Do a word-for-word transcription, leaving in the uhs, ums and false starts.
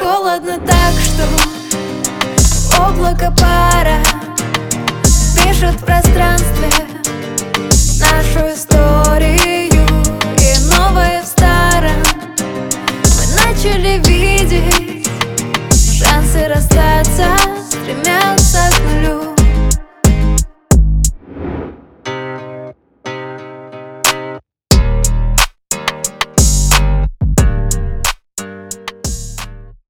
Холодно так, что облако пара пишет в пространстве нашу историю, и новое в старом. Мы начали видеть шансы расстаться, стремятся